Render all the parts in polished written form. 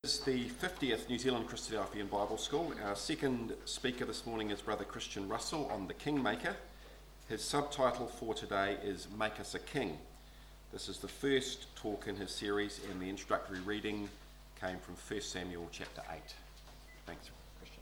It's the 50th New Zealand Christadelphian Bible School. Our second speaker this morning is Brother Christian Russell on the Kingmaker. His subtitle for today is Make Us a King. This is the first talk in his series, and the introductory reading came from 1 Samuel chapter 8. Thanks, Christian.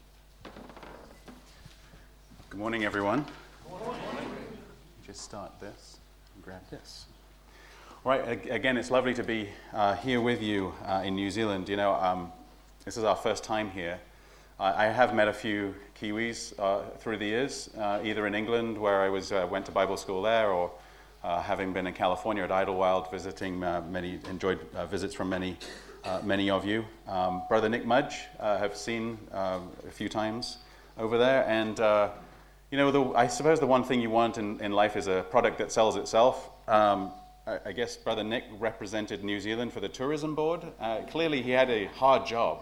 Good morning, everyone. Good morning. Just start this and grab this. Right, again, it's lovely to be here with you in New Zealand. You know, this is our first time here. I have met a few Kiwis through the years, either in England, where I went to Bible school there, or having been in California at Idlewild, enjoyed visits from many of you. Brother Nick Mudge, have seen a few times over there, and you know, I suppose the one thing you want in life is a product that sells itself. I guess Brother Nick represented New Zealand for the tourism board. Clearly, he had a hard job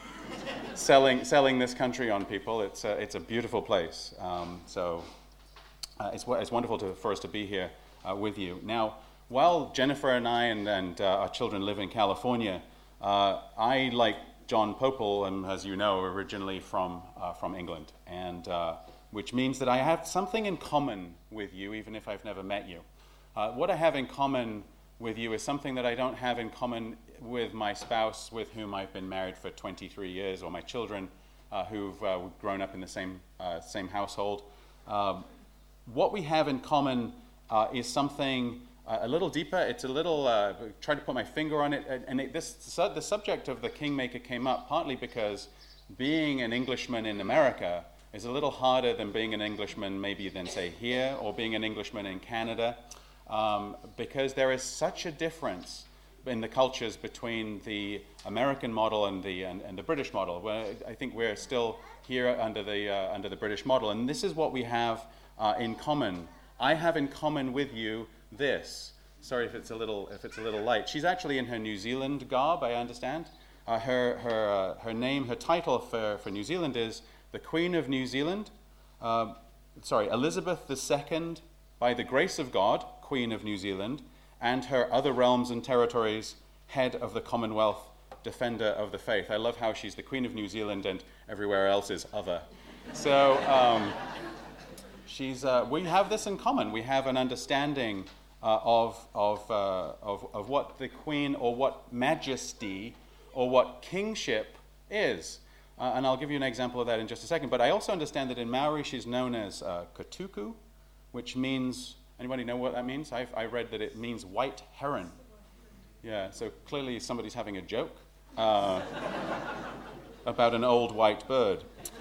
selling this country on people. It's a beautiful place. So it's wonderful for us to be here with you. Now, while Jennifer and I and our children live in California, I, like John Popel, am, as you know, originally from England, and which means that I have something in common with you, even if I've never met you. What I have in common with you is something that I don't have in common with my spouse, with whom I've been married for 23 years, or my children who've grown up in the same household. What we have in common is something a little deeper. It's a little, try to put my finger on it, and the subject of the Kingmaker came up partly because being an Englishman in America is a little harder than being an Englishman maybe than, say, here, or being an Englishman in Canada. Because there is such a difference in the cultures between the American model and the British model. Where I think we're still here under the British model, and this is what we have in common. I have in common with you this. Sorry if it's a little light. She's actually in her New Zealand garb, I understand. Her name, her title for New Zealand is the Queen of New Zealand. Elizabeth II, by the grace of God, Queen of New Zealand, and her other realms and territories, head of the Commonwealth, defender of the faith. I love how she's the Queen of New Zealand and everywhere else is other. So we have this in common. We have an understanding of what the Queen, or what majesty, or what kingship is. And I'll give you an example of that in just a second. But I also understand that in Maori she's known as Katuku, which means, anybody know what that means? I read that it means white heron. Yeah, so clearly somebody's having a joke about an old white bird.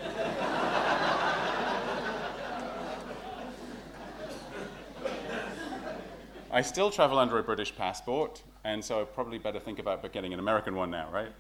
I still travel under a British passport, and so I probably better think about getting an American one now, right?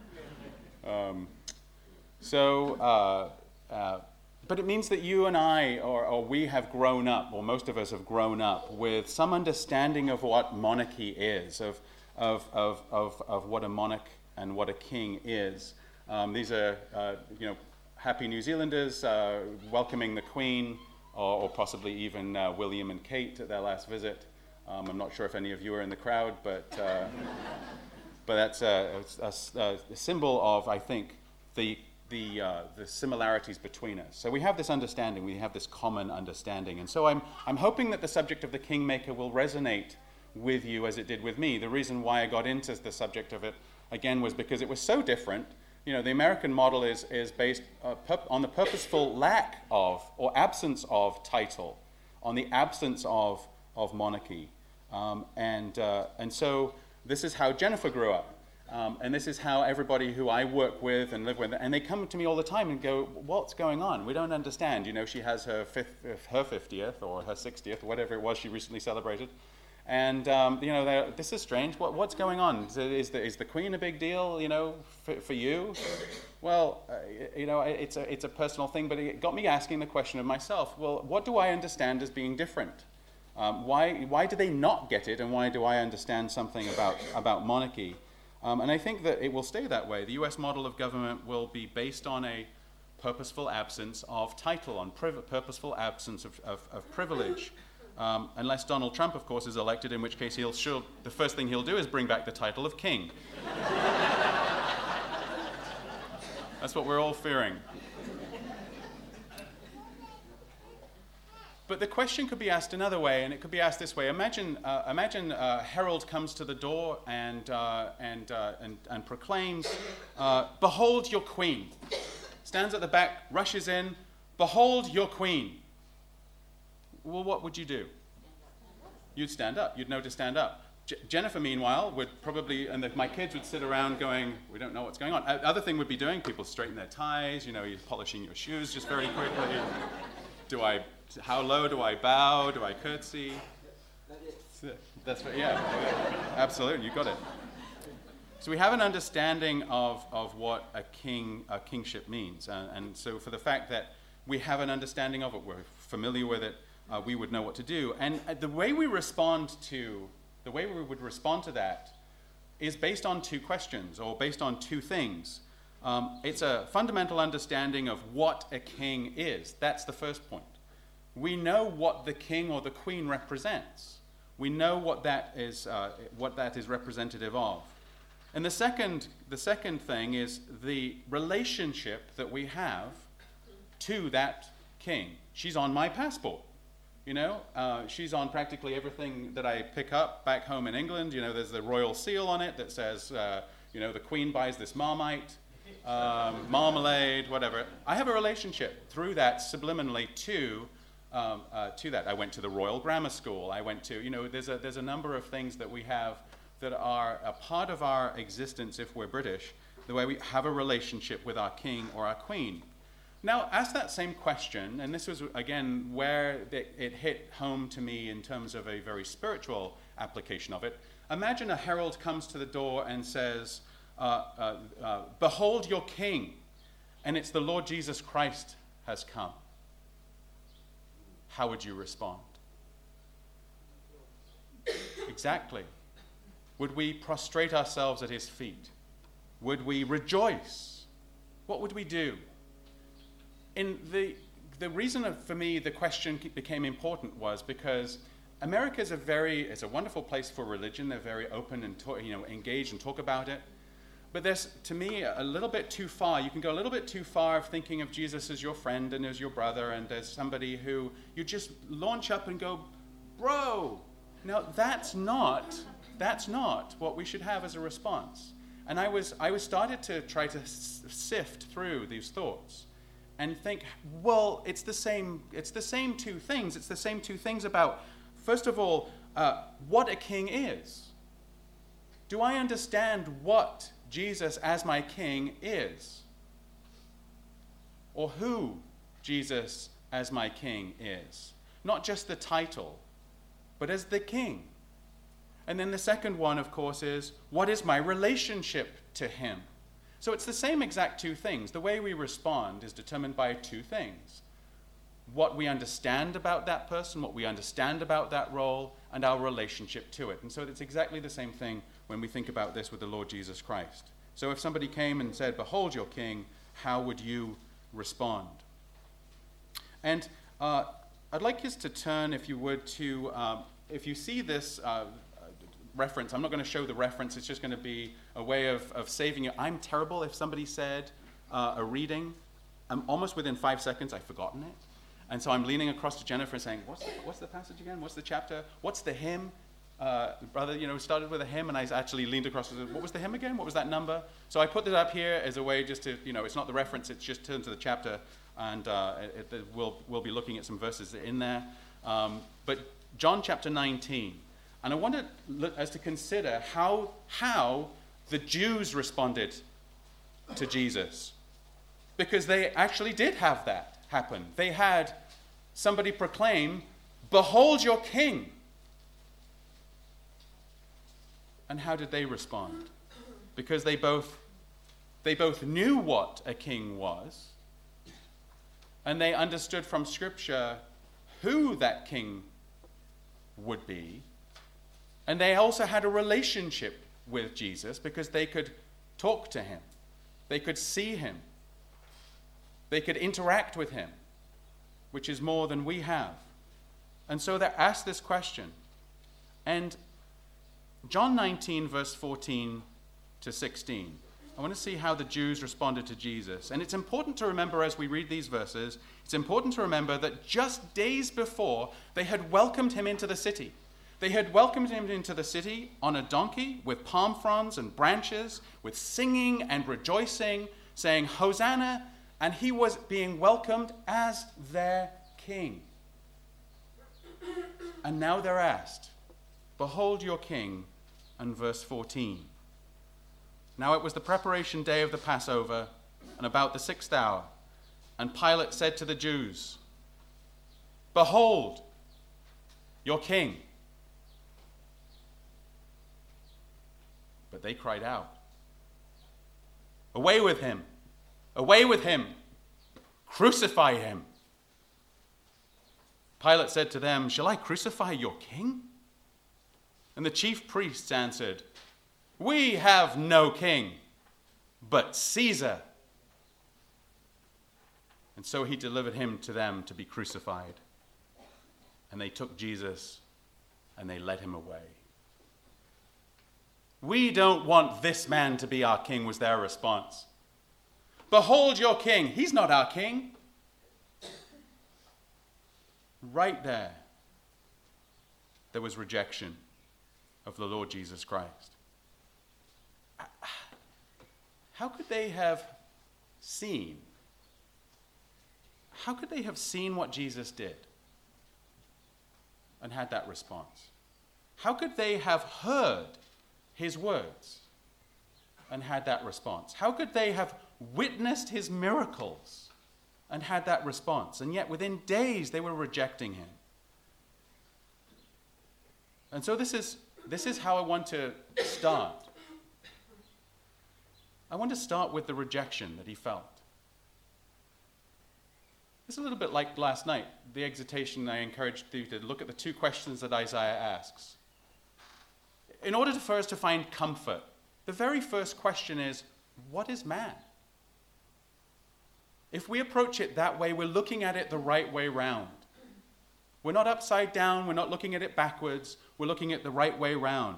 But it means that you and I, or we have grown up, or most of us have grown up with some understanding of what monarchy is, of what a monarch and what a king is. These are, happy New Zealanders welcoming the Queen, or possibly even William and Kate at their last visit. I'm not sure if any of you are in the crowd, but that's a symbol of, I think, the similarities between us. So we have this understanding, we have this common understanding. And so I'm hoping that the subject of the Kingmaker will resonate with you as it did with me. The reason why I got into the subject of it, again, was because it was so different. You know, the American model is based on the purposeful lack of, or absence of, title, on the absence of monarchy. And so this is how Jennifer grew up. And this is how everybody who I work with and live with, and they come to me all the time and go, what's going on? We don't understand. You know, she has her 50th or her 60th, whatever it was she recently celebrated. And, this is strange. What's going on? Is the Queen a big deal, for you? Well, it's a personal thing, but it got me asking the question of myself, well, what do I understand as being different? Why do they not get it, and why do I understand something about monarchy? And I think that it will stay that way. The U.S. model of government will be based on a purposeful absence of title, on purposeful absence of privilege. Unless Donald Trump, of course, is elected, in which case the first thing he'll do is bring back the title of king. That's what we're all fearing. But the question could be asked another way, and it could be asked this way. Imagine a herald comes to the door and proclaims, "Behold your queen." Stands at the back, rushes in, "Behold your queen." Well, what would you do? You'd stand up. You'd know to stand up. Jennifer, meanwhile, would probably, and my kids would sit around going, "We don't know what's going on." Other thing would be doing, people straighten their ties, you're polishing your shoes just very quickly. How low do I bow? Do I curtsy? That's right, yeah. Absolutely, you got it. So we have an understanding of what a kingship means. And so for the fact that we have an understanding of it, we're familiar with it, we would know what to do. And the way we would respond to that is based on two questions, or based on two things. It's a fundamental understanding of what a king is. That's the first point. We know what the king or the queen represents. We know what that is representative of. And the second thing is the relationship that we have to that king. She's on my passport. She's on practically everything that I pick up back home in England. There's the royal seal on it that says, the queen buys this Marmite, marmalade, whatever. I have a relationship through that subliminally to that. I went to the Royal Grammar School. I went to, there's a number of things that we have that are a part of our existence if we're British, the way we have a relationship with our king or our queen. Now, ask that same question, and this was, again, where it hit home to me in terms of a very spiritual application of it. Imagine a herald comes to the door and says, "Behold your king," and it's the Lord Jesus Christ has come. How would you respond? Exactly. Would we prostrate ourselves at his feet? Would we rejoice? What would we do? In the reason for me the question became important was because America is a wonderful place for religion. They're very open and engage and talk about it. But there's, to me, a little bit too far. You can go a little bit too far of thinking of Jesus as your friend and as your brother and as somebody who you just launch up and go, "Bro." Now, that's not what we should have as a response. And I was started to try to sift through these thoughts and think, well, it's the same two things. It's the same two things about, first of all, what a king is. Do I understand what Jesus as my king is? Or who Jesus as my king is? Not just the title, but as the king. And then the second one, of course, is what is my relationship to him? So it's the same exact two things. The way we respond is determined by two things. What we understand about that person, what we understand about that role, and our relationship to it. And so it's exactly the same thing when we think about this with the Lord Jesus Christ. So if somebody came and said, "Behold your king," how would you respond? And I'd like us to turn, if you would, to, if you see this reference, I'm not going to show the reference, it's just going to be a way of saving you. I'm terrible if somebody said a reading. I'm almost within 5 seconds, I've forgotten it. And so I'm leaning across to Jennifer and saying, what's the passage again? What's the chapter? What's the hymn? Brother, started with a hymn, and I actually leaned across and said, what was the hymn again? What was that number? So I put it up here as a way just to, it's not the reference, it's just turn to the chapter, and we'll be looking at some verses in there. But John chapter 19. And I want us to consider how the Jews responded to Jesus. Because they actually did have that happen. They had somebody proclaim, "Behold your king." And how did they respond? Because they both knew what a king was, and they understood from Scripture who that king would be, and they also had a relationship with Jesus because they could talk to him, they could see him, they could interact with him, which is more than we have. And so they asked this question. And John 19, verse 14 to 16. I want to see how the Jews responded to Jesus. And it's important to remember as we read these verses, it's important to remember that just days before, they had welcomed him into the city. They had welcomed him into the city on a donkey with palm fronds and branches, with singing and rejoicing, saying, Hosanna, and he was being welcomed as their king. And now they're asked, behold your king, and verse 14. Now it was the preparation day of the Passover, and about the 6th hour, and Pilate said to the Jews, behold your king. But they cried out, away with him! Away with him! Crucify him! Pilate said to them, shall I crucify your king? And the chief priests answered, we have no king, but Caesar. And so he delivered him to them to be crucified. And they took Jesus and they led him away. We don't want this man to be our king, was their response. Behold your king. He's not our king. Right there was rejection of the Lord Jesus Christ. How could they have seen? How could they have seen what Jesus did and had that response? How could they have heard his words and had that response? How could they have witnessed his miracles and had that response? And yet within days they were rejecting him. And so this is how I want to start. I want to start with the rejection that he felt. It's a little bit like last night, the exhortation I encouraged you to look at the 2 questions that Isaiah asks. In order for us to find comfort, the very first question is, what is man? If we approach it that way, we're looking at it the right way round. We're not upside down, we're not looking at it backwards, we're looking at the right way round.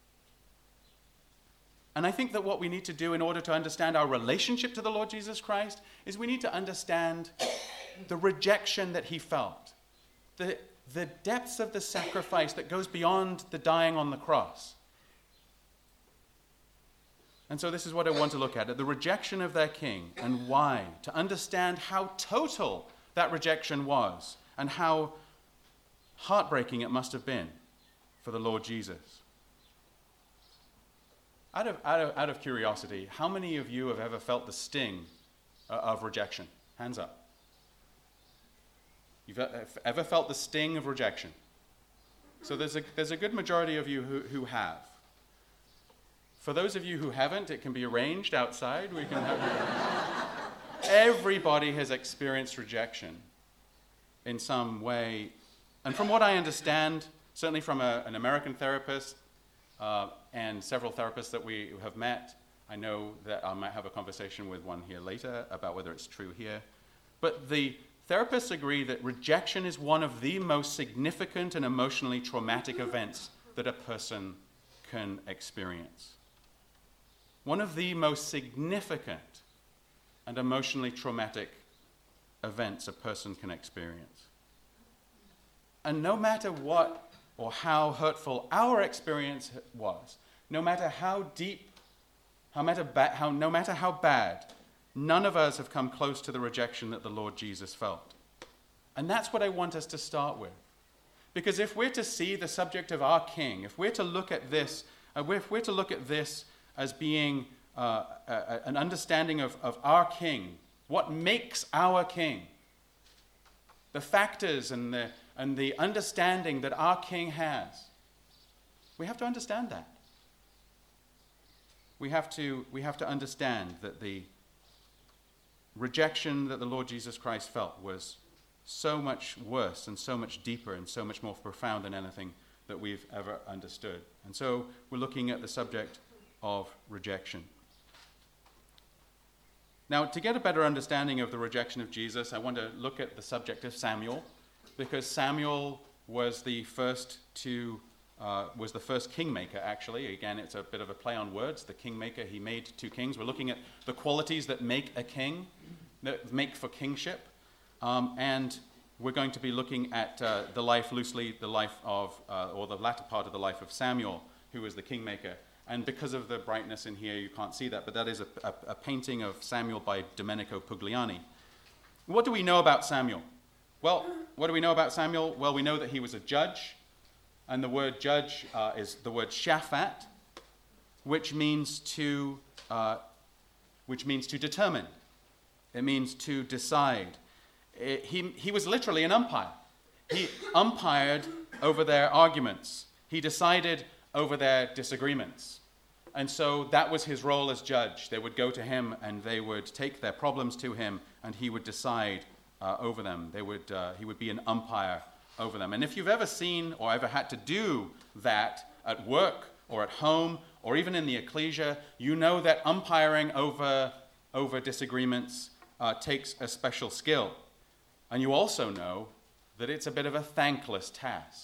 And I think that what we need to do in order to understand our relationship to the Lord Jesus Christ is we need to understand the rejection that he felt, the depths of the sacrifice that goes beyond the dying on the cross. And so this is what I want to look at, the rejection of their king and why, to understand how total that rejection was and how heartbreaking it must have been for the Lord Jesus. Out of curiosity, how many of you have ever felt the sting of rejection? Hands up. You've ever felt the sting of rejection? So there's a good majority of you who have. For those of you who haven't, it can be arranged outside. We can have everybody has experienced rejection in some way. And from what I understand, certainly from an American therapist, and several therapists that we have met. I know that I might have a conversation with one here later about whether it's true here. But the therapists agree that rejection is one of the most significant and emotionally traumatic events that a person can experience. One of the most significant and emotionally traumatic events a person can experience. And no matter what or how hurtful our experience was, no matter how deep, no matter how bad, none of us have come close to the rejection that the Lord Jesus felt. And that's what I want us to start with. Because if we're to see the subject of our King, if we're to look at this, as being an understanding of our King, what makes our King, the factors and the understanding that our King has, we have to understand that. We have to understand that the rejection that the Lord Jesus Christ felt was so much worse and so much deeper and so much more profound than anything that we've ever understood. And so we're looking at the subject of rejection. Now, to get a better understanding of the rejection of Jesus, I want to look at the subject of Samuel, because Samuel was the first to was the first kingmaker, actually. Again, it's a bit of a play on words. The kingmaker, he made 2 kings. We're looking at the qualities that make a king, that make for kingship. And we're going to be looking at the life of, or the latter part of the life of Samuel, who was the kingmaker. And because of the brightness in here, you can't see that, but that is a painting of Samuel by Domenico Pugliani. What do we know about Samuel? Well, what do we know about Samuel? Well, we know that he was a judge, and the word judge is the word shaphat, which means to determine. It means to decide. He was literally an umpire. He umpired over their arguments. He decided over their disagreements. And so that was his role as judge. They would go to him and they would take their problems to him and he would decide over them. He would be an umpire over them. And if you've ever seen or ever had to do that at work or at home or even in the ecclesia, you know that umpiring over disagreements takes a special skill. And you also know that it's a bit of a thankless task.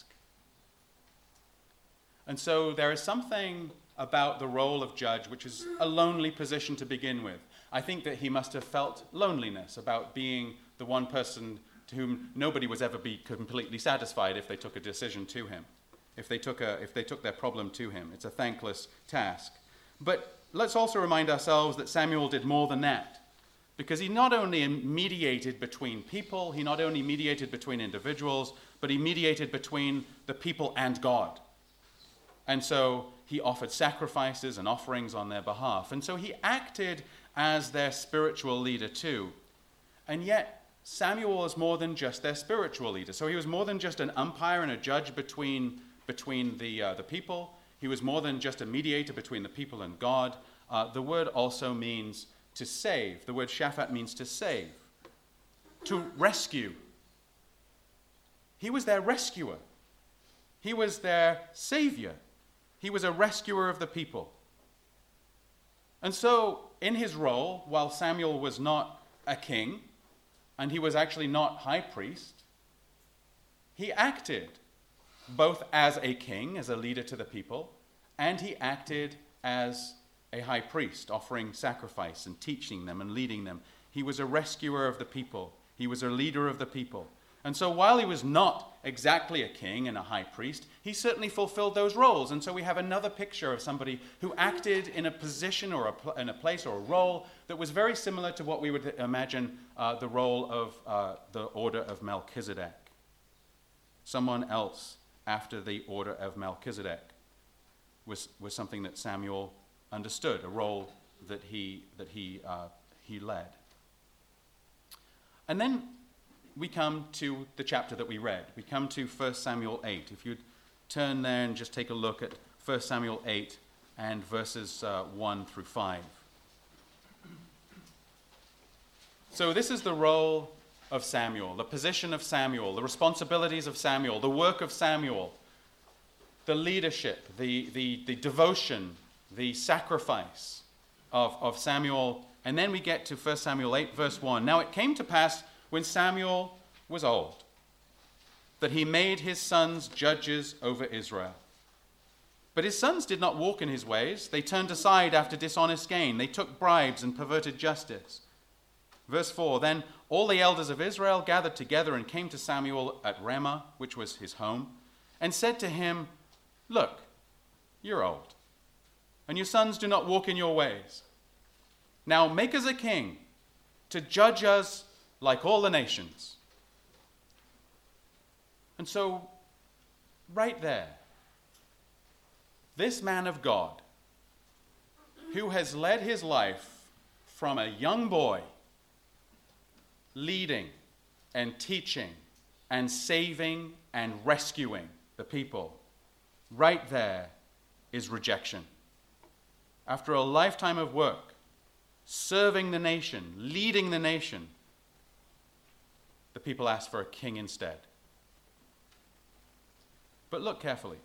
And so there is something about the role of judge which is a lonely position to begin with. I think that he must have felt loneliness about being the one person to whom nobody was ever be completely satisfied if they took a decision to him, if they took their problem to him. It's a thankless task. But let's also remind ourselves that Samuel did more than that, because he not only mediated between people, he not only mediated between individuals, but he mediated between the people and God. And so he offered sacrifices and offerings on their behalf. And so he acted as their spiritual leader too. And yet, Samuel was more than just their spiritual leader. So he was more than just an umpire and a judge between the people. He was more than just a mediator between the people and God. The word also means to save. The word shaphat means to save, to rescue. He was their rescuer. He was their savior. He was a rescuer of the people. And so, in his role, while Samuel was not a king, and he was actually not high priest, he acted both as a king, as a leader to the people, and he acted as a high priest, offering sacrifice and teaching them and leading them. He was a rescuer of the people. He was a leader of the people. And so while he was not exactly a king and a high priest, he certainly fulfilled those roles. And so we have another picture of somebody who acted in a position or in a place or a role that was very similar to what we would imagine the role of the order of Melchizedek. Someone else after the order of Melchizedek was something that Samuel understood, a role that he led. And then we come to the chapter that we read. We come to 1 Samuel 8. If you'd turn there and just take a look at 1 Samuel 8 and verses 1 through 5. So this is the role of Samuel, the position of Samuel, the responsibilities of Samuel, the work of Samuel, the leadership, the devotion, the sacrifice of Samuel. And then we get to 1 Samuel 8, verse 1. Now it came to pass when Samuel was old, that he made his sons judges over Israel. But his sons did not walk in his ways. They turned aside after dishonest gain. They took bribes and perverted justice. Verse 4, then all the elders of Israel gathered together and came to Samuel at Ramah, which was his home, and said to him, look, you're old, and your sons do not walk in your ways. Now make us a king to judge us like all the nations. And so, right there, this man of God, who has led his life from a young boy, leading and teaching and saving and rescuing the people, right there is rejection. After a lifetime of work, serving the nation, leading the nation, the people asked for a king instead. But look carefully.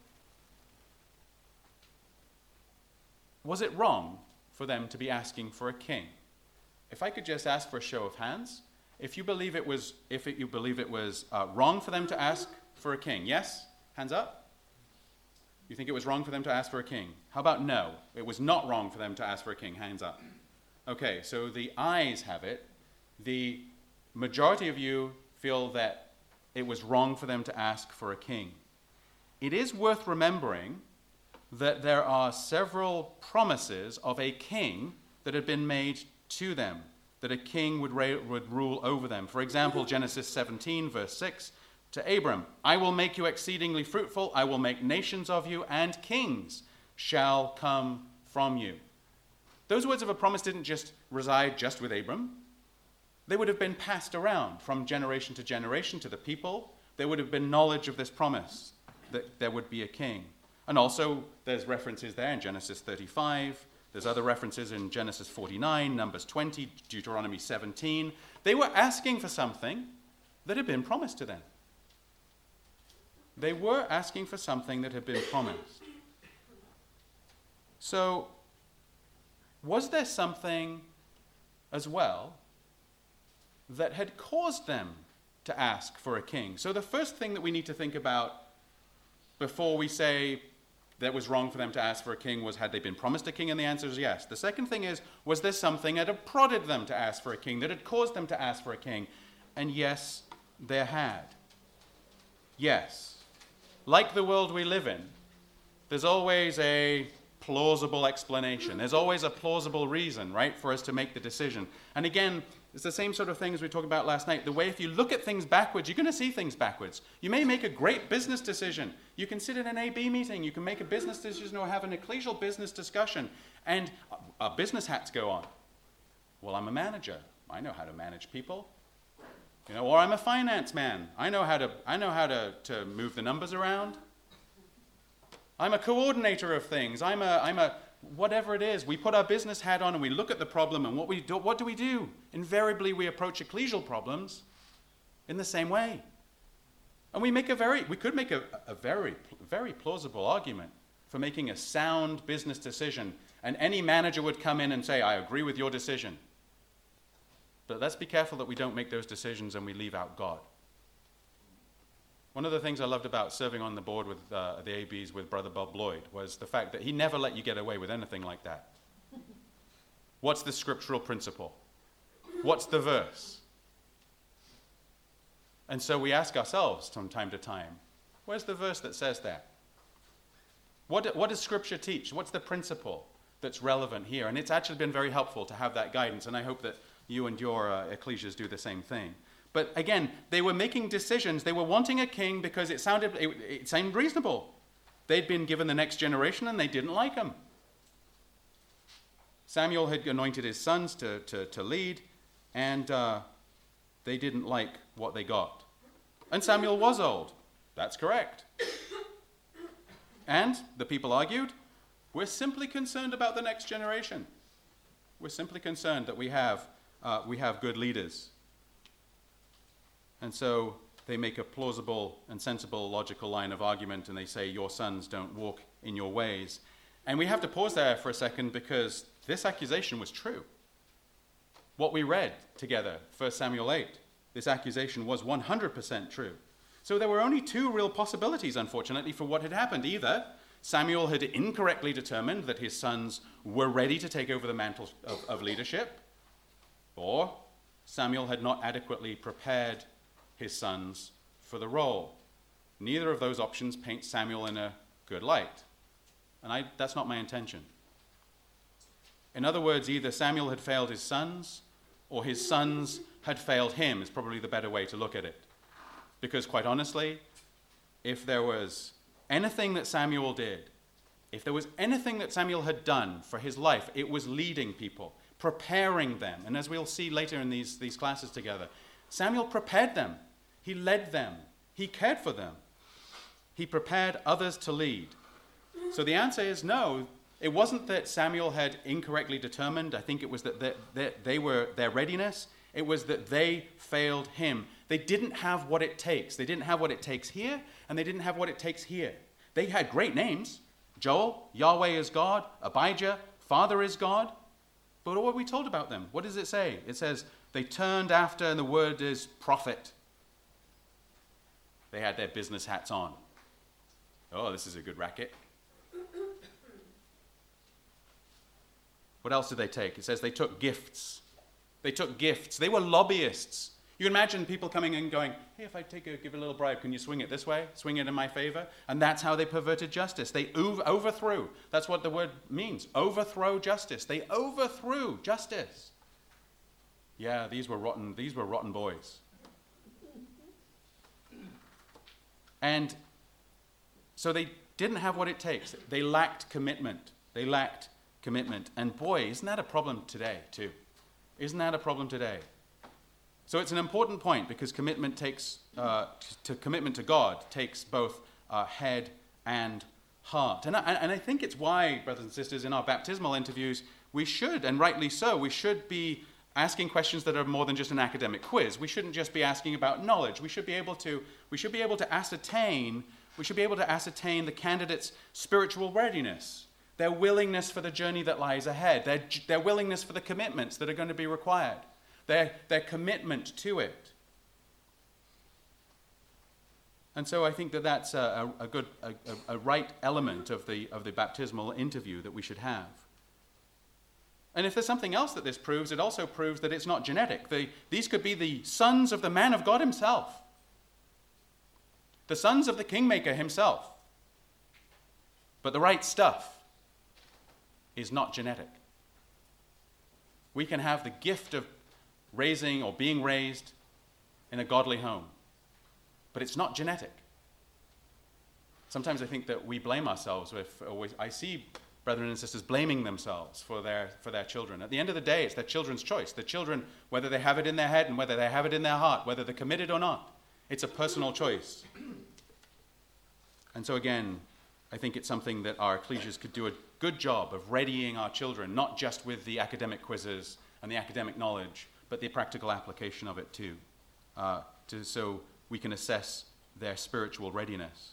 Was it wrong for them to be asking for a king? If I could just ask for a show of hands, if you believe it was wrong for them to ask for a king, yes? Hands up. You think it was wrong for them to ask for a king? How about no? It was not wrong for them to ask for a king. Hands up. Okay, so the ayes have it. The majority of you feel that it was wrong for them to ask for a king. It is worth remembering that there are several promises of a king that had been made to them, that a king would rule over them. For example, Genesis 17, verse 6, to Abram, I will make you exceedingly fruitful, I will make nations of you, and kings shall come from you. Those words of a promise didn't just reside just with Abram. They would have been passed around from generation to generation to the people. There would have been knowledge of this promise that there would be a king. And also, there's references there in Genesis 35. There's other references in Genesis 49, Numbers 20, Deuteronomy 17. They were asking for something that had been promised to them. They were asking for something that had been promised. So, was there something as well that had caused them to ask for a king? So the first thing that we need to think about before we say that was wrong for them to ask for a king was, had they been promised a king? And the answer is yes. The second thing is, was there something that had prodded them to ask for a king, that had caused them to ask for a king? And yes, there had. Yes. Like the world we live in, there's always a plausible explanation. There's always a plausible reason, right, for us to make the decision. And again, it's the same sort of thing as we talked about last night. The way if you look at things backwards, you're going to see things backwards. You may make a great business decision. You can sit in an AB meeting. You can make a business decision or have an ecclesial business discussion. And business hats go on. Well, I'm a manager. I know how to manage people. Or I'm a finance man. I know how to move the numbers around. I'm a coordinator of things. I'm a whatever it is. We put our business hat on and we look at the problem, and what do we do? Invariably, we approach ecclesial problems in the same way. And we could make a very, very plausible argument for making a sound business decision, and any manager would come in and say, I agree with your decision. But let's be careful that we don't make those decisions and we leave out God. One of the things I loved about serving on the board with the ABs with Brother Bob Lloyd was the fact that he never let you get away with anything like that. What's the scriptural principle? What's the verse? And so we ask ourselves from time to time, where's the verse that says that? What does Scripture teach? What's the principle that's relevant here? And it's actually been very helpful to have that guidance, and I hope that you and your ecclesias do the same thing. But again, they were making decisions. They were wanting a king because it seemed reasonable. They'd been given the next generation and they didn't like him. Samuel had anointed his sons to lead, and they didn't like what they got. And Samuel was old. That's correct. And the people argued, we're simply concerned about the next generation. We're simply concerned that we have good leaders. And so they make a plausible and sensible logical line of argument, and they say, your sons don't walk in your ways. And we have to pause there for a second, because this accusation was true. What we read together, 1 Samuel 8, this accusation was 100% true. So there were only two real possibilities, unfortunately, for what had happened. Either Samuel had incorrectly determined that his sons were ready to take over the mantle of leadership, or Samuel had not adequately prepared his sons for the role. Neither of those options paint Samuel in a good light. And that's not my intention. In other words, either Samuel had failed his sons, or his sons had failed him, is probably the better way to look at it. Because quite honestly, if there was anything that Samuel did, if there was anything that Samuel had done for his life, it was leading people, preparing them. And as we'll see later in these classes together, Samuel prepared them. He led them. He cared for them. He prepared others to lead. So the answer is no. It wasn't that Samuel had incorrectly determined. I think it was that their readiness. It was that they failed him. They didn't have what it takes. They didn't have what it takes here, and they didn't have what it takes here. They had great names. Joel, Yahweh is God. Abijah, Father is God. But what are we told about them? What does it say? It says they turned after, and the word is prophet. They had their business hats on. Oh, this is a good racket. What else did they take? It says they took gifts. They took gifts. They were lobbyists. You can imagine people coming in going, hey, if I give a little bribe, can you swing it this way? Swing it in my favor? And that's how they perverted justice. They overthrew. That's what the word means. Overthrow justice. They overthrew justice. Yeah, these were rotten boys. And so they didn't have what it takes. They lacked commitment. And boy, isn't that a problem today, too? Isn't that a problem today? So it's an important point because commitment to God takes both head and heart. And I think it's why, brothers and sisters, in our baptismal interviews, we should, and rightly so, we should be asking questions that are more than just an academic quiz. We shouldn't just be asking about knowledge. We should be able to ascertain the candidate's spiritual readiness, their willingness for the journey that lies ahead, their willingness for the commitments that are going to be required, their commitment to it. And so I think that that's a right element of the baptismal interview that we should have. And if there's something else that this proves, it also proves that it's not genetic. These could be the sons of the man of God himself, the sons of the kingmaker himself. But the right stuff is not genetic. We can have the gift of raising or being raised in a godly home, but it's not genetic. Sometimes I think that we blame ourselves. I see brethren and sisters blaming themselves for their children. At the end of the day, it's their children's choice. The children, whether they have it in their head and whether they have it in their heart, whether they're committed or not, it's a personal choice. And so again, I think it's something that our ecclesias could do a good job of readying our children, not just with the academic quizzes and the academic knowledge, but the practical application of it too, so we can assess their spiritual readiness.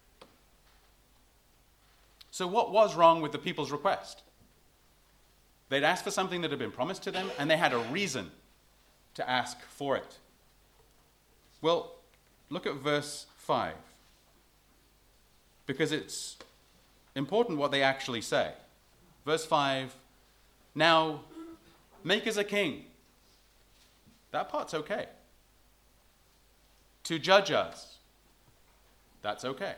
So what was wrong with the people's request? They'd asked for something that had been promised to them, and they had a reason to ask for it. Well, look at verse 5, because it's important what they actually say. Verse 5, now make us a king. That part's okay. To judge us, that's okay.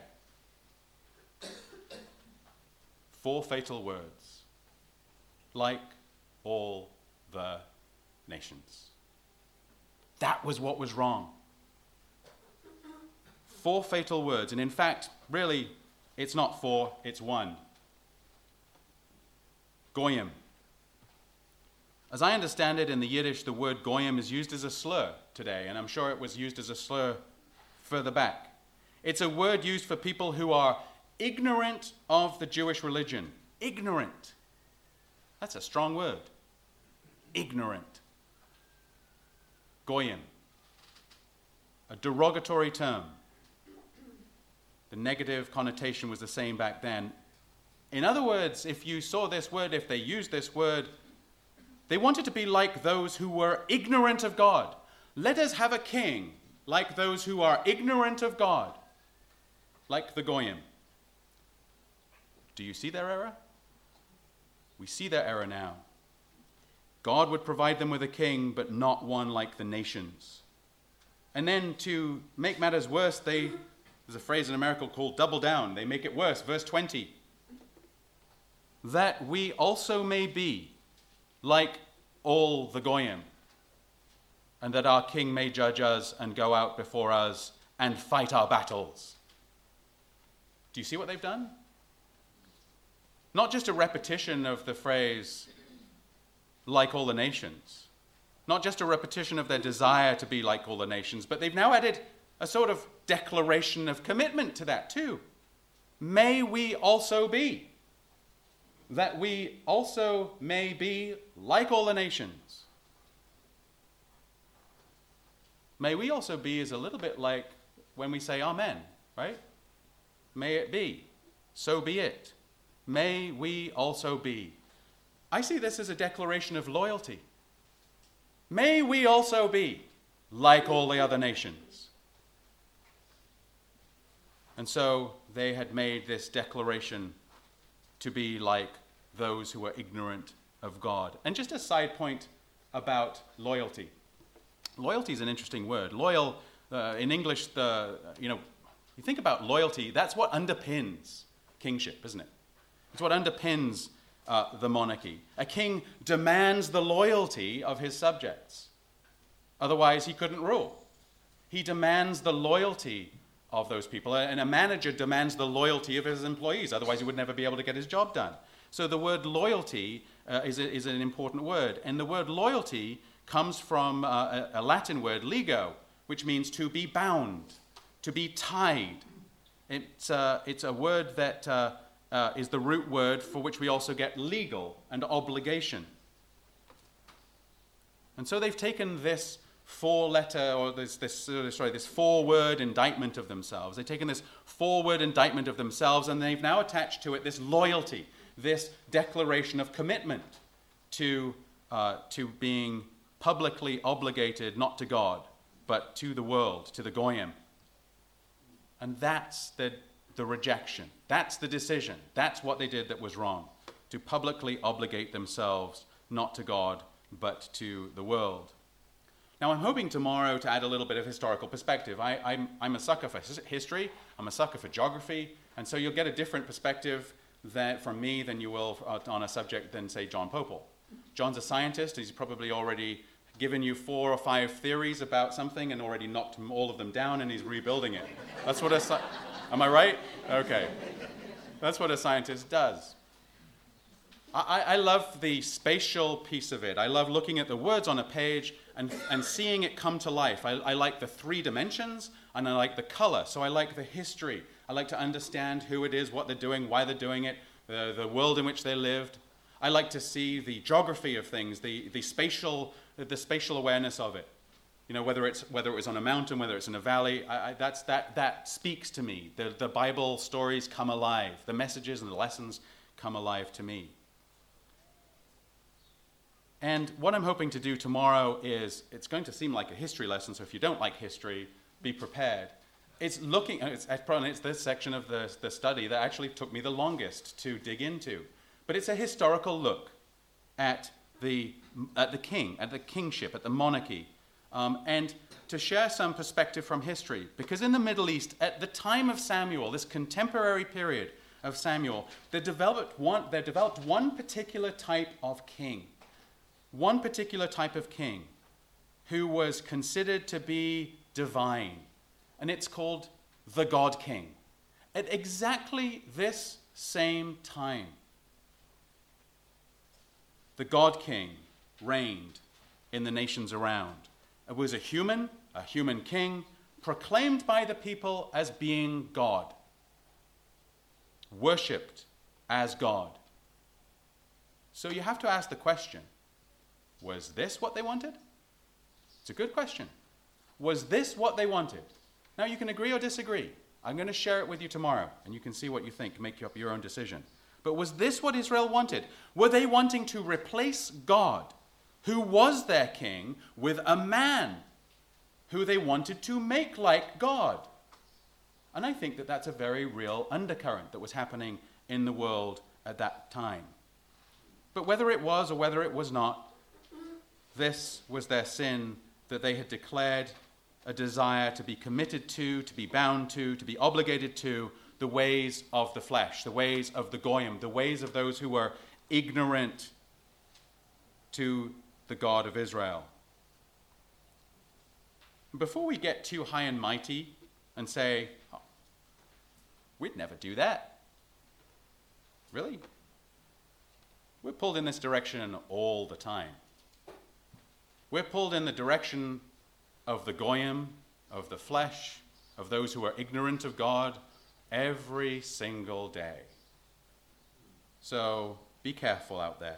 4 fatal words, like all the nations. That was what was wrong. 4 fatal words, and in fact, really, it's not 4, it's 1. Goyim. As I understand it, in the Yiddish, the word goyim is used as a slur today, and I'm sure it was used as a slur further back. It's a word used for people who are ignorant of the Jewish religion. Ignorant. That's a strong word. Ignorant. Goyim. A derogatory term. The negative connotation was the same back then. In other words, if you saw this word, if they used this word, they wanted to be like those who were ignorant of God. Let us have a king like those who are ignorant of God, like the Goyim. Do you see their error? We see their error now. God would provide them with a king, but not one like the nations. And then to make matters worse, there's a phrase in America called double down. They make it worse. Verse 20. That we also may be like all the Goyim, and that our king may judge us and go out before us and fight our battles. Do you see what they've done? Not just a repetition of the phrase, like all the nations. Not just a repetition of their desire to be like all the nations, but they've now added a sort of declaration of commitment to that too. May we also be. That we also may be like all the nations. May we also be is a little bit like when we say amen, right? May it be. So be it. May we also be. I see this as a declaration of loyalty. May we also be like all the other nations. And so they had made this declaration to be like those who were ignorant of God. And just a side point about loyalty. Loyalty is an interesting word. Loyal, in English, you think about loyalty, that's what underpins kingship, isn't it? It's what underpins the monarchy. A king demands the loyalty of his subjects. Otherwise, he couldn't rule. He demands the loyalty of those people. And a manager demands the loyalty of his employees. Otherwise, he would never be able to get his job done. So the word loyalty is an important word. And the word loyalty comes from a Latin word, lego, which means to be bound, to be tied. It's a word that is the root word for which we also get legal and obligation. And so they've taken this this four-word indictment of themselves. They've taken this four-word indictment of themselves, and they've now attached to it this loyalty, this declaration of commitment to being publicly obligated, not to God, but to the world, to the Goyim. And that's the rejection. That's the decision. That's what they did that was wrong, to publicly obligate themselves, not to God, but to the world. Now, I'm hoping tomorrow to add a little bit of historical perspective. I'm a sucker for history. I'm a sucker for geography. And so you'll get a different perspective from me than you will on a subject than, say, John Popel. John's a scientist. He's probably already given you 4 or 5 theories about something and already knocked all of them down, and he's rebuilding it. That's what am I right? Okay. That's what a scientist does. I love the spatial piece of it. I love looking at the words on a page and seeing it come to life. I like the 3 dimensions, and I like the color. So I like the history. I like to understand who it is, what they're doing, why they're doing it, the world in which they lived. I like to see the geography of things, the spatial awareness of it. Whether it was on a mountain, whether it's in a valley, that speaks to me. The Bible stories come alive. The messages and the lessons come alive to me. And what I'm hoping to do tomorrow is, it's going to seem like a history lesson, so if you don't like history, be prepared. It's this section of the study that actually took me the longest to dig into. But it's a historical look at the king, at the kingship, at the monarchy, and to share some perspective from history. Because in the Middle East, at the time of Samuel, this contemporary period of Samuel, they developed one particular type of king. One particular type of king who was considered to be divine. And it's called the God King. At exactly this same time, the God King reigned in the nations around. It was a human king, proclaimed by the people as being God, worshipped as God. So you have to ask the question, was this what they wanted? It's a good question. Was this what they wanted? Now, you can agree or disagree. I'm going to share it with you tomorrow, and you can see what you think, make up your own decision. But was this what Israel wanted? Were they wanting to replace God, who was their king, with a man who they wanted to make like God? And I think that that's a very real undercurrent that was happening in the world at that time. But whether it was or whether it was not, this was their sin, that they had declared a desire to be committed to be bound to be obligated to the ways of the flesh, the ways of the Goyim, the ways of those who were ignorant to the God of Israel. Before we get too high and mighty and say, oh, we'd never do that. Really? We're pulled in this direction all the time. We're pulled in the direction of the Goyim, of the flesh, of those who are ignorant of God, every single day. So be careful out there.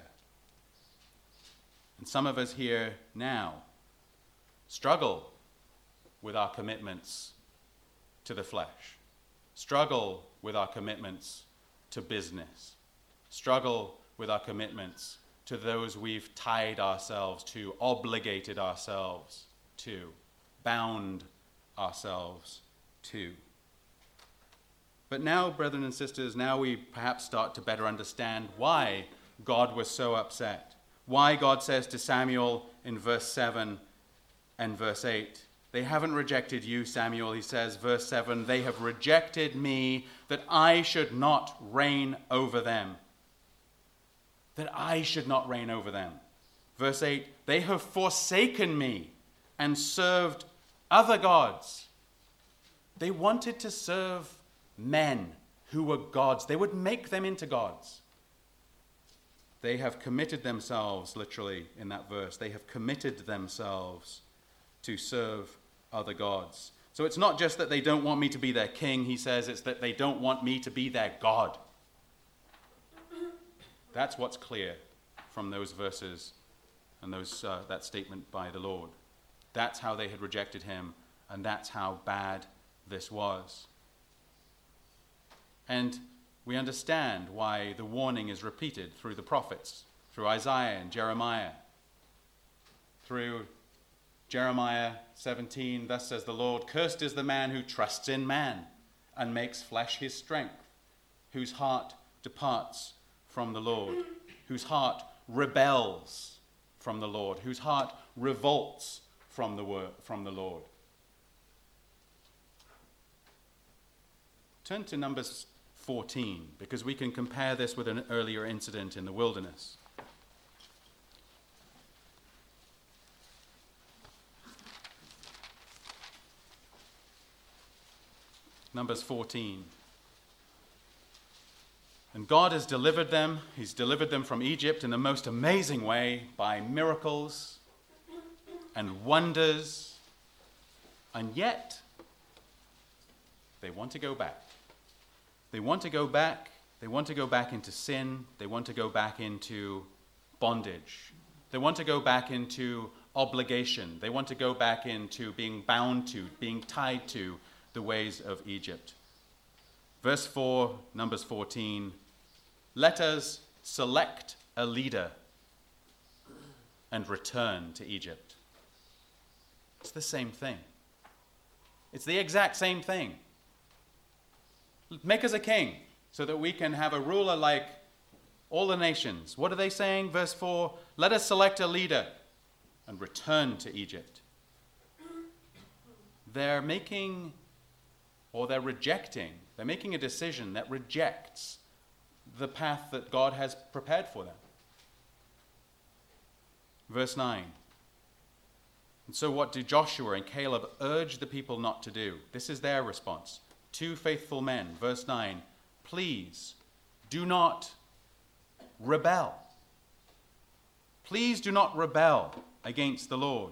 And some of us here now struggle with our commitments to the flesh, struggle with our commitments to business, struggle with our commitments to those we've tied ourselves to, obligated ourselves to, bound ourselves to. But now, brethren and sisters, now we perhaps start to better understand why God was so upset. why God says to Samuel in verse 7 and verse 8, they haven't rejected you, Samuel. He says, verse 7, they have rejected me that I should not reign over them. That I should not reign over them. Verse 8, they have forsaken me and served other gods. They wanted to serve men who were gods. They would make them into gods. They have committed themselves, literally in that verse, they have committed themselves to serve other gods. So it's not just that they don't want me to be their king, he says, it's that they don't want me to be their God. That's what's clear from those verses and that statement by the Lord. That's how they had rejected him, and that's how bad this was. And we understand why the warning is repeated through the prophets, through Isaiah and Jeremiah. Through Jeremiah 17, thus says the Lord, cursed is the man who trusts in man and makes flesh his strength, whose heart departs from the Lord, whose heart rebels from the Lord, whose heart revolts from the Lord. Turn to Numbers 14, because we can compare this with an earlier incident in the wilderness. Numbers 14. And God has delivered them. He's delivered them from Egypt in the most amazing way by miracles and wonders. And yet, they want to go back. They want to go back. They want to go back into sin. They want to go back into bondage. They want to go back into obligation. They want to go back into being bound to, being tied to the ways of Egypt. Verse 4, Numbers 14, let us select a leader and return to Egypt. It's the same thing. It's the exact same thing. Make us a king so that we can have a ruler like all the nations. What are they saying? Verse 4, let us select a leader and return to Egypt. They're making a decision that rejects the path that God has prepared for them. Verse 9. And so what do Joshua and Caleb urge the people not to do? This is their response. Two faithful men. Verse 9. Please do not rebel. Please do not rebel against the Lord.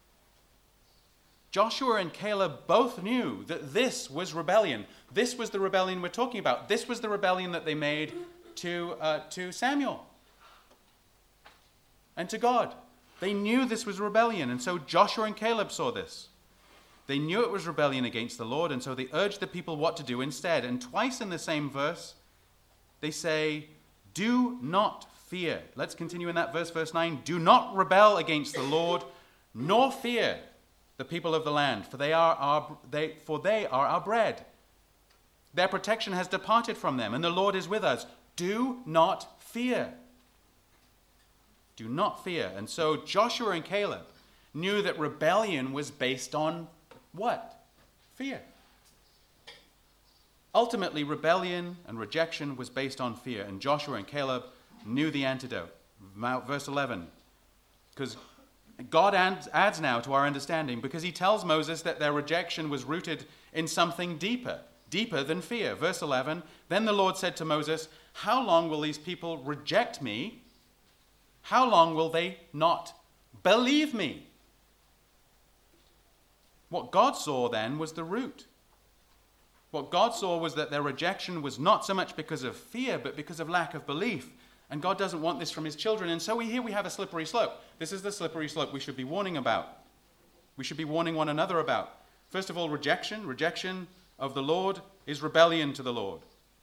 Joshua and Caleb both knew that this was rebellion. This was the rebellion we're talking about. This was the rebellion that they made to Samuel and to God. They knew this was rebellion, and so Joshua and Caleb saw this. They knew it was rebellion against the Lord, and so they urged the people what to do instead. And twice in the same verse, they say, do not fear. Let's continue in that verse, verse 9. Do not rebel against the Lord, nor fear the people of the land, for they are our bread. Their protection has departed from them, and the Lord is with us. Do not fear. Do not fear. And so Joshua and Caleb knew that rebellion was based on what? Fear. Ultimately, rebellion and rejection was based on fear, and Joshua and Caleb knew the antidote. Verse 11, because God adds now to our understanding, because he tells Moses that their rejection was rooted in something deeper than fear. Verse 11, then the Lord said to Moses, how long will these people reject me? How long will they not believe me? What God saw then was the root. What God saw was that their rejection was not so much because of fear, but because of lack of belief. And God doesn't want this from his children. And so here we have a slippery slope. This is the slippery slope we should be warning about. We should be warning one another about. First of all, rejection. Rejection of the Lord is rebellion to the Lord.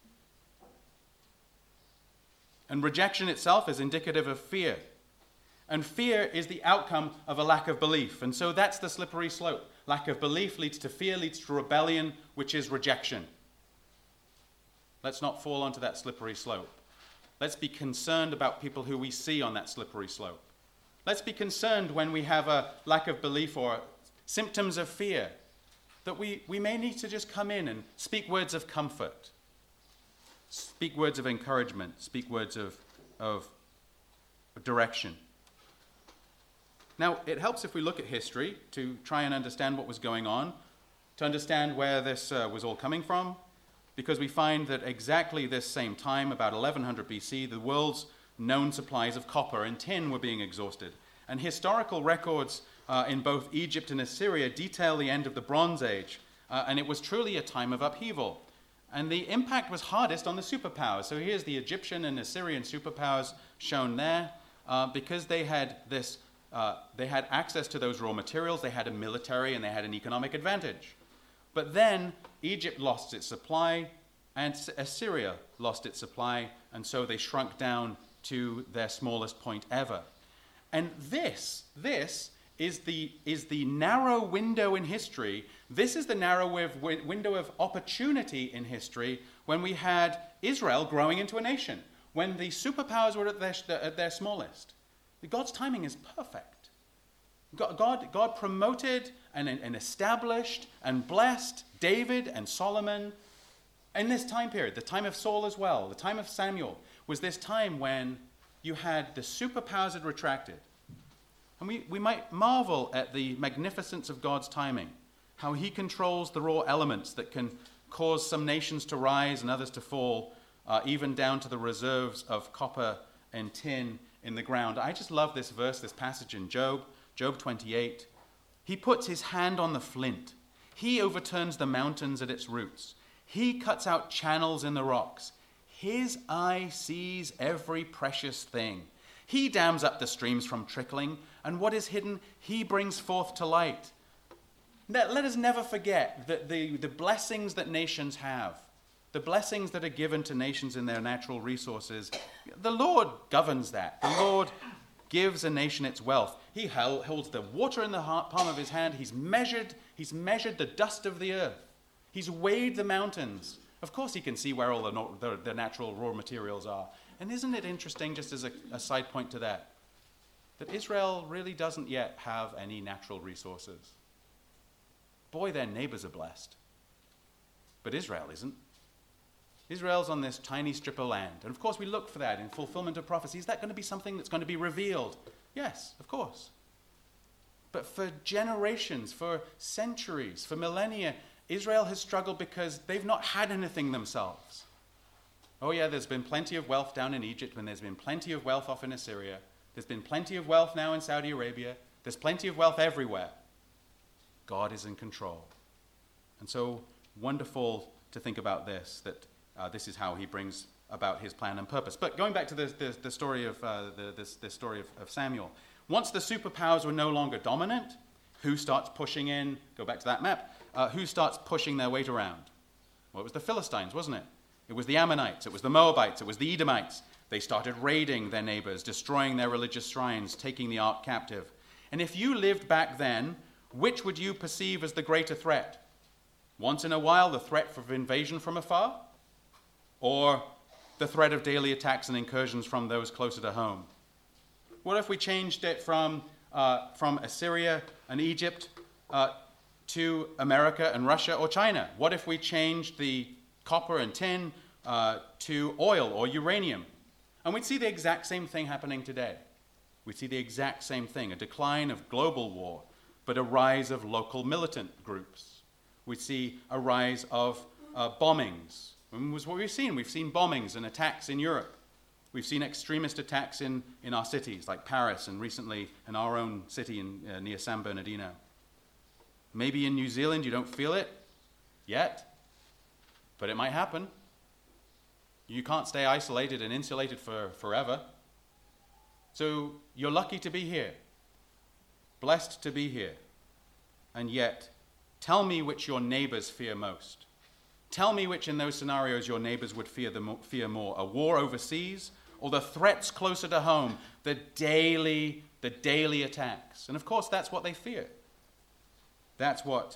And rejection itself is indicative of fear. And fear is the outcome of a lack of belief. And so that's the slippery slope. Lack of belief leads to fear, leads to rebellion, which is rejection. Let's not fall onto that slippery slope. Let's be concerned about people who we see on that slippery slope. Let's be concerned when we have a lack of belief or symptoms of fear, that we may need to just come in and speak words of comfort, speak words of encouragement, speak words of direction. Now, it helps if we look at history to try and understand what was going on, to understand where this was all coming from, because we find that exactly this same time, about 1100 BC, the world's known supplies of copper and tin were being exhausted. And historical records in both Egypt and Assyria detail the end of the Bronze Age, and it was truly a time of upheaval. And the impact was hardest on the superpowers. So here's the Egyptian and Assyrian superpowers shown there, because they had access to those raw materials, they had a military and they had an economic advantage. But then Egypt lost its supply, and Assyria lost its supply, and so they shrunk down to their smallest point ever. And this is the narrow window in history. This is the narrow window of opportunity in history when we had Israel growing into a nation, when the superpowers were at their smallest. God's timing is perfect. God promoted and established and blessed David and Solomon in this time period. The time of Saul as well, the time of Samuel, was this time when you had the superpowers had retracted. And we might marvel at the magnificence of God's timing, how he controls the raw elements that can cause some nations to rise and others to fall, even down to the reserves of copper and tin in the ground. I just love this verse, this passage in Job 28. He puts his hand on the flint. He overturns the mountains at its roots. He cuts out channels in the rocks. His eye sees every precious thing. He dams up the streams from trickling, and what is hidden, he brings forth to light. Let us never forget that the blessings that nations have, the blessings that are given to nations in their natural resources, the Lord governs that. The Lord gives a nation its wealth. He holds the water in the palm of his hand. He's measured the dust of the earth. He's weighed the mountains. Of course he can see where all the natural raw materials are. And isn't it interesting, just as a side point to that Israel really doesn't yet have any natural resources? Boy, their neighbors are blessed. But Israel isn't. Israel's on this tiny strip of land. And of course we look for that in fulfillment of prophecy. Is that going to be something that's going to be revealed? Yes, of course. But for generations, for centuries, for millennia, Israel has struggled because they've not had anything themselves. Oh yeah, there's been plenty of wealth down in Egypt, and there's been plenty of wealth off in Assyria. There's been plenty of wealth now in Saudi Arabia. There's plenty of wealth everywhere. God is in control. And so wonderful to think about this, that this is how he brings about his plan and purpose. But going back to the story of this story of Samuel, once the superpowers were no longer dominant, who starts pushing in? Go back to that map. Who starts pushing their weight around? Well, it was the Philistines, wasn't it? It was the Ammonites, it was the Moabites, it was the Edomites. They started raiding their neighbors, destroying their religious shrines, taking the ark captive. And if you lived back then, which would you perceive as the greater threat? Once in a while, the threat of invasion from afar? Or the threat of daily attacks and incursions from those closer to home? What if we changed it from Assyria and Egypt to America and Russia or China? What if we changed the copper and tin to oil or uranium? And we'd see the exact same thing happening today. We'd see the exact same thing, a decline of global war, but a rise of local militant groups. We'd see a rise of bombings. And was what we've seen. We've seen bombings and attacks in Europe. We've seen extremist attacks in our cities, like Paris, and recently in our own city near San Bernardino. Maybe in New Zealand you don't feel it yet, but it might happen. You can't stay isolated and insulated forever. So you're lucky to be here, blessed to be here. And yet, tell me which your neighbors fear most. Tell me which in those scenarios your neighbors would fear more, a war overseas or the threats closer to home, the daily attacks. And of course, that's what they fear. That's what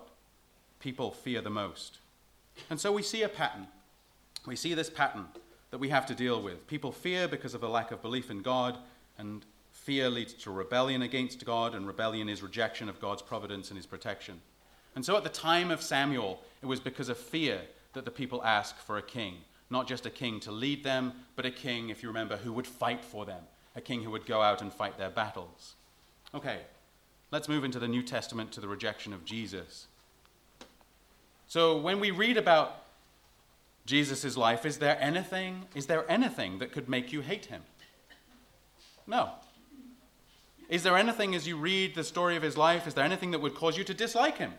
people fear the most. And so we see a pattern. We see this pattern. that we have to deal with. People fear because of a lack of belief in God, and fear leads to rebellion against God, and rebellion is rejection of God's providence and his protection. And so at the time of Samuel, it was because of fear that the people asked for a king. Not just a king to lead them, but a king, if you remember, who would fight for them. A king who would go out and fight their battles. Okay, let's move into the New Testament to the rejection of Jesus. So when we read about Jesus' life, is there anything that could make you hate him? No. Is there anything as you read the story of his life, is there anything that would cause you to dislike him?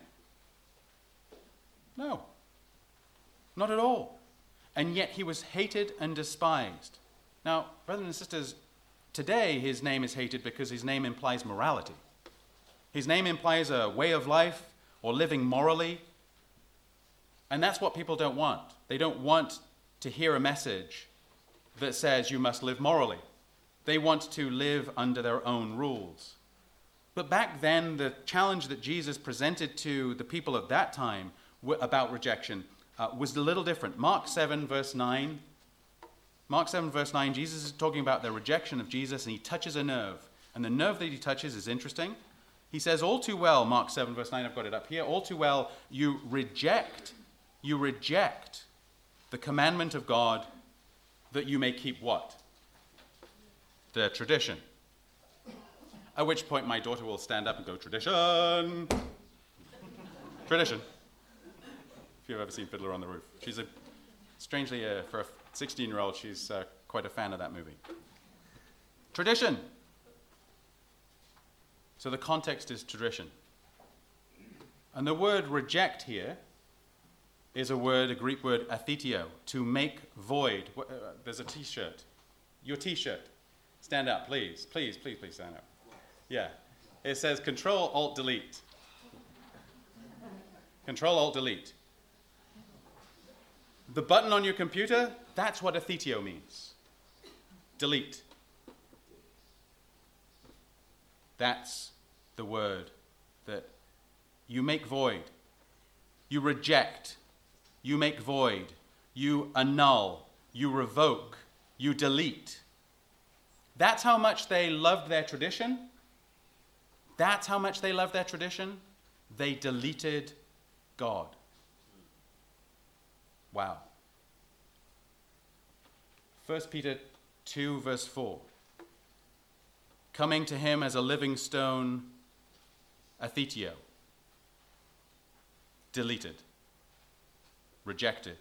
No. Not at all. And yet he was hated and despised. Now, brothers and sisters, today his name is hated because his name implies morality. His name implies a way of life or living morally. And that's what people don't want. They don't want to hear a message that says you must live morally. They want to live under their own rules. But back then, the challenge that Jesus presented to the people of that time about rejection was a little different. Mark 7, verse 9. Mark 7, verse 9, Jesus is talking about the rejection of Jesus, and he touches a nerve. And the nerve that he touches is interesting. He says, all too well, Mark 7, verse 9, I've got it up here, all too well, you reject the commandment of God that you may keep what? The tradition. At which point my daughter will stand up and go, tradition! Tradition. If you've ever seen Fiddler on the Roof. She's strangely, for a 16-year-old, she's quite a fan of that movie. Tradition. So the context is tradition. And the word reject here is a Greek word athetio, to make void. There's a t-shirt. Your t-shirt. Stand up, please. Please stand up. Yeah. It says Control-Alt-Delete. Control-Alt-Delete. The button on your computer, that's what athetio means. Delete. That's the word that you make void. You reject. You make void. You annul. You revoke. You delete. That's how much they loved their tradition. That's how much they loved their tradition. They deleted God. Wow. 1 Peter 2, verse 4. Coming to him as a living stone, athetio. Deleted. Rejected.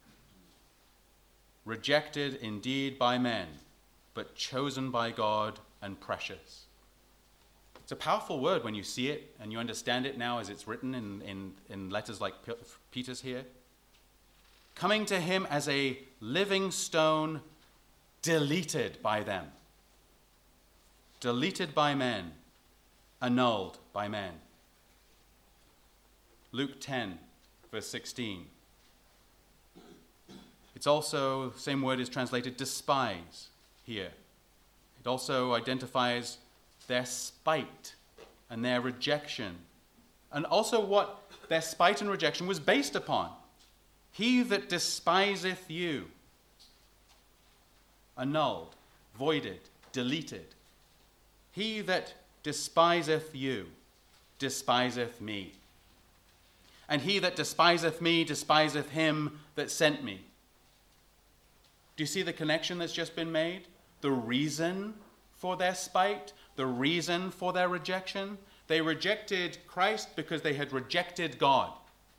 Rejected indeed by men, but chosen by God and precious. It's a powerful word when you see it and you understand it now as it's written in letters like Peter's here. Coming to him as a living stone, deleted by them. Deleted by men, annulled by men. Luke 10, verse 16. It's also, same word is translated despise here. It also identifies their spite and their rejection, and also what their spite and rejection was based upon. He that despiseth you, annulled, voided, deleted. He that despiseth you, despiseth me. And he that despiseth me, despiseth him that sent me. Do you see the connection that's just been made? The reason for their spite, the reason for their rejection. They rejected Christ because they had rejected God.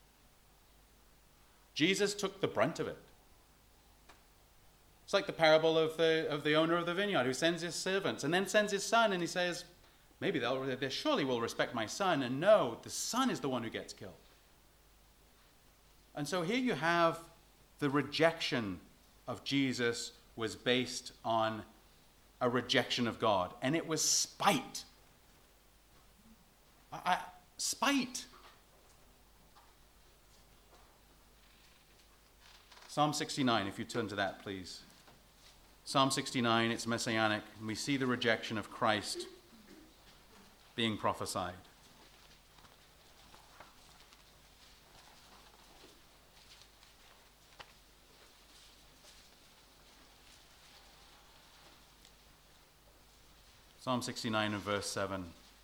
Jesus took the brunt of it. It's like the parable of the owner of the vineyard who sends his servants and then sends his son, and he says, maybe they surely will respect my son. And no, the son is the one who gets killed. And so here you have the rejection of Jesus was based on a rejection of God. And it was spite. Spite. Psalm 69, if you turn to that, please. Psalm 69, it's messianic, and we see the rejection of Christ being prophesied. Psalm 69 and verse 7.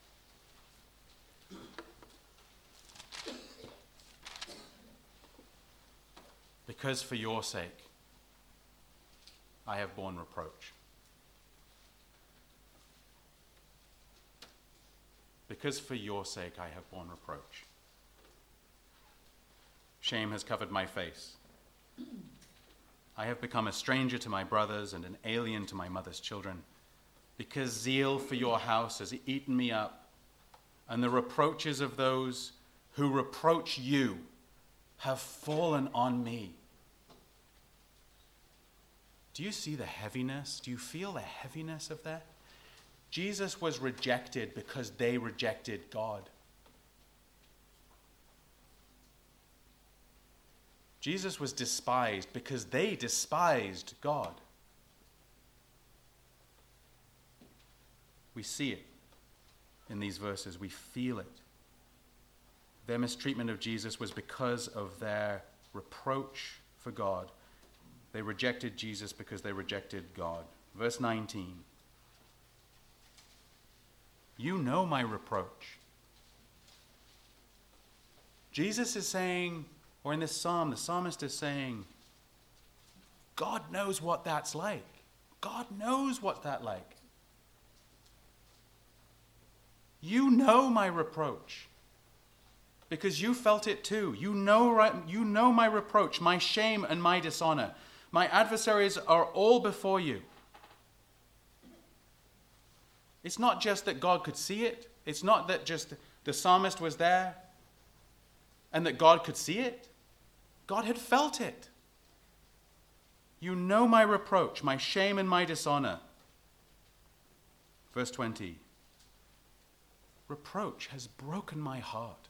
Because for your sake I have borne reproach. Because for your sake I have borne reproach. Shame has covered my face. I have become a stranger to my brothers and an alien to my mother's children, because zeal for your house has eaten me up, and the reproaches of those who reproach you have fallen on me. Do you see the heaviness? Do you feel the heaviness of that? Jesus was rejected because they rejected God. Jesus was despised because they despised God. We see it in these verses. We feel it. Their mistreatment of Jesus was because of their reproach for God. They rejected Jesus because they rejected God. Verse 19. You know my reproach. Jesus is saying, or in this psalm, the psalmist is saying, God knows what that's like. God knows what that's like. You know my reproach because you felt it too. You know my reproach, my shame and my dishonor. My adversaries are all before you. It's not just that God could see it. It's not that just the psalmist was there and that God could see it. God had felt it. You know my reproach, my shame and my dishonor. Verse 20. Reproach has broken my heart.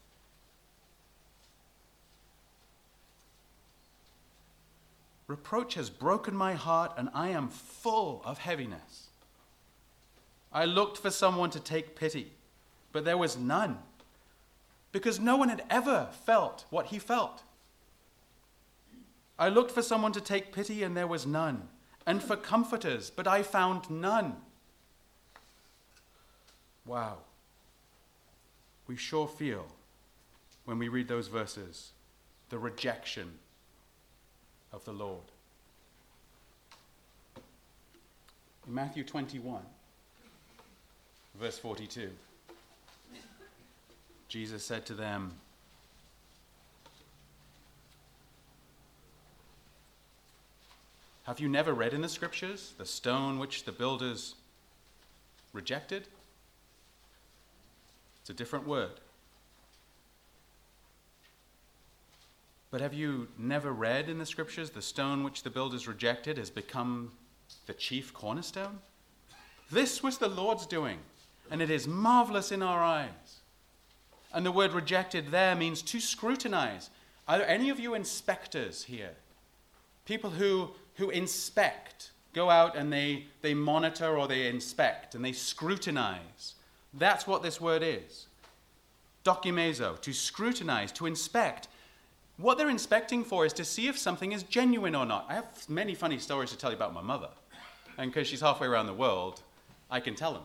Reproach has broken my heart, and I am full of heaviness. I looked for someone to take pity, but there was none, because no one had ever felt what he felt. I looked for someone to take pity, and there was none, and for comforters, but I found none. Wow. We sure feel, when we read those verses, the rejection of the Lord. In Matthew 21, verse 42, Jesus said to them, have you never read in the scriptures the stone which the builders rejected? It's a different word. But have you never read in the scriptures the stone which the builders rejected has become the chief cornerstone? This was the Lord's doing, and it is marvelous in our eyes. And the word rejected there means to scrutinize. Are there any of you inspectors here? People who inspect, go out and they monitor or they inspect and they scrutinize. That's what this word is. Documezo, to scrutinize, to inspect. What they're inspecting for is to see if something is genuine or not. I have many funny stories to tell you about my mother. And because she's halfway around the world, I can tell them.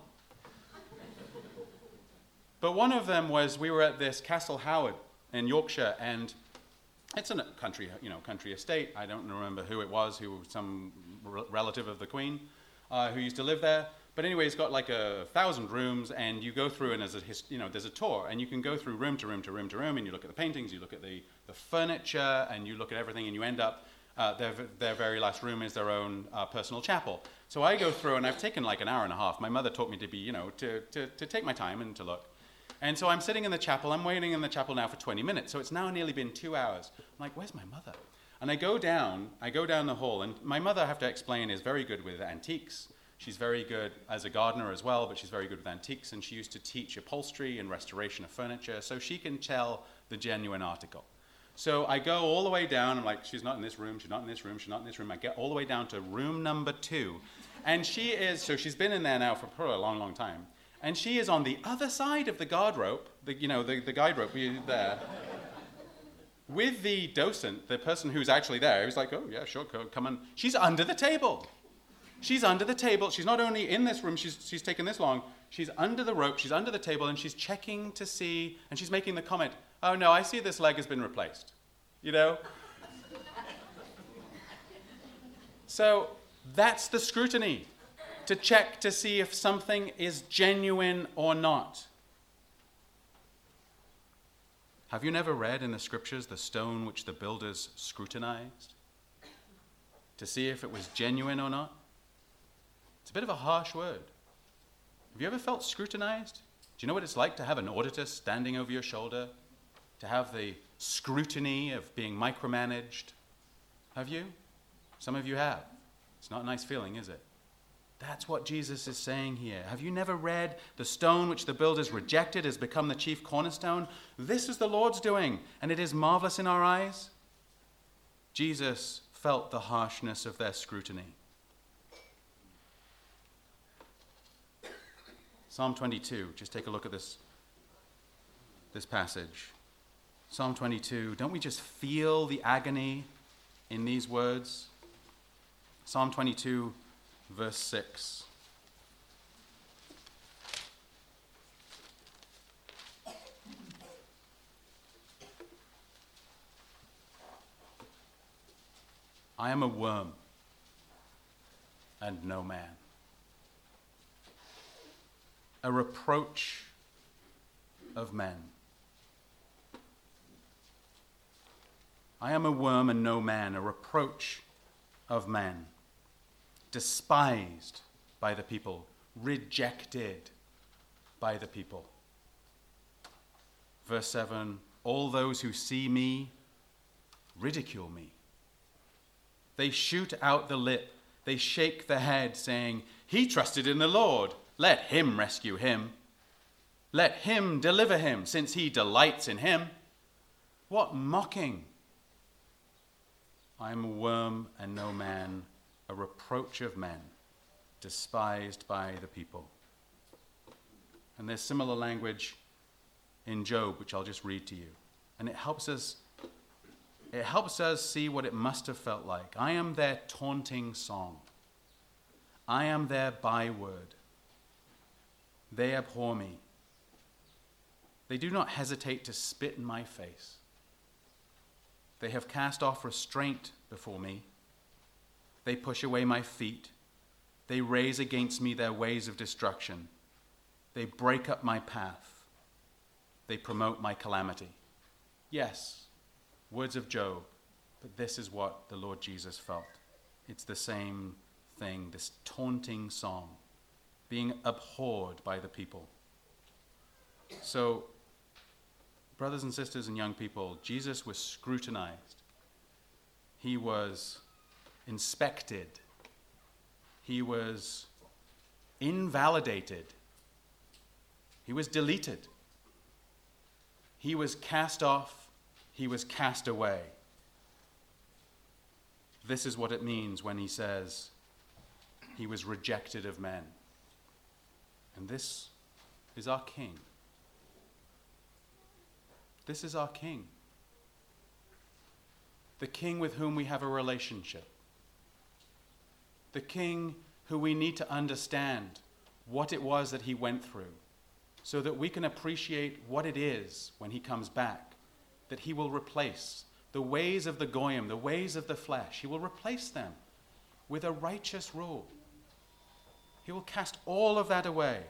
But one of them was, we were at this Castle Howard in Yorkshire, and it's a country estate. I don't remember who it was, some relative of the Queen who used to live there. But anyway, it's got like 1,000 rooms, and you go through, and there's a tour, and you can go through room to room to room to room, and you look at the paintings, you look at the furniture, and you look at everything, and you end up, their very last room is their own personal chapel. So I go through, and I've taken like an hour and a half. My mother taught me to be, to take my time and to look. And so I'm sitting in the chapel. I'm waiting in the chapel now for 20 minutes. So it's now nearly been 2 hours. I'm like, where's my mother? And I go down the hall, and my mother, I have to explain, is very good with antiques. She's very good as a gardener as well, but she's very good with antiques, and she used to teach upholstery and restoration of furniture, so she can tell the genuine article. So I go all the way down. I'm like, she's not in this room, she's not in this room, she's not in this room. I get all the way down to room number 2. And she's been in there now for probably a long, long time. And she is on the other side of the guard rope, the guide rope there, with the docent, the person who's actually there. He's like, oh, yeah, sure, come on. She's under the table. She's under the table. She's not only in this room, she's taken this long. She's under the rope, she's under the table, and she's checking to see, and she's making the comment, oh no, I see this leg has been replaced. You know? So that's the scrutiny, to check to see if something is genuine or not. Have you never read in the scriptures the stone which the builders scrutinized to see if it was genuine or not? It's a bit of a harsh word. Have you ever felt scrutinized? Do you know what it's like to have an auditor standing over your shoulder? To have the scrutiny of being micromanaged? Have you? Some of you have. It's not a nice feeling, is it? That's what Jesus is saying here. Have you never read the stone which the builders rejected has become the chief cornerstone? This is the Lord's doing, and it is marvelous in our eyes. Jesus felt the harshness of their scrutiny. Psalm 22, just take a look at this passage. Psalm 22, don't we just feel the agony in these words? Psalm 22, verse 6. I am a worm and no man, a reproach of men. I am a worm and no man, a reproach of men, despised by the people, rejected by the people. Verse 7, all those who see me ridicule me. They shoot out the lip, they shake the head, saying, he trusted in the Lord, let him rescue him. Let him deliver him, since he delights in him. What mocking! I am a worm and no man, a reproach of men, despised by the people. And there's similar language in Job, which I'll just read to you. And it helps us see what it must have felt like. I am their taunting song. I am their byword. They abhor me. They do not hesitate to spit in my face. They have cast off restraint before me. They push away my feet. They raise against me their ways of destruction. They break up my path. They promote my calamity. Yes, words of Job, but this is what the Lord Jesus felt. It's the same thing, this taunting song, being abhorred by the people. So, brothers and sisters and young people, Jesus was scrutinized. He was inspected. He was invalidated. He was deleted. He was cast off. He was cast away. This is what it means when he says he was rejected of men. And this is our King. This is our King. The King with whom we have a relationship. The King who we need to understand what it was that he went through so that we can appreciate what it is when he comes back, that he will replace the ways of the goyim, the ways of the flesh. He will replace them with a righteous rule. He will cast all of that away.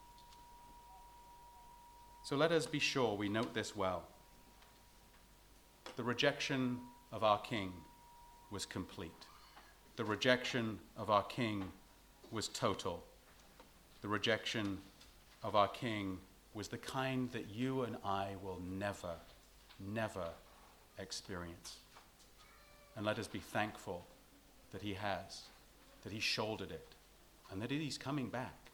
So let us be sure we note this well. The rejection of our King was complete. The rejection of our King was total. The rejection of our King was the kind that you and I will never, never experience. And let us be thankful that he has, that he shouldered it, and that he's coming back.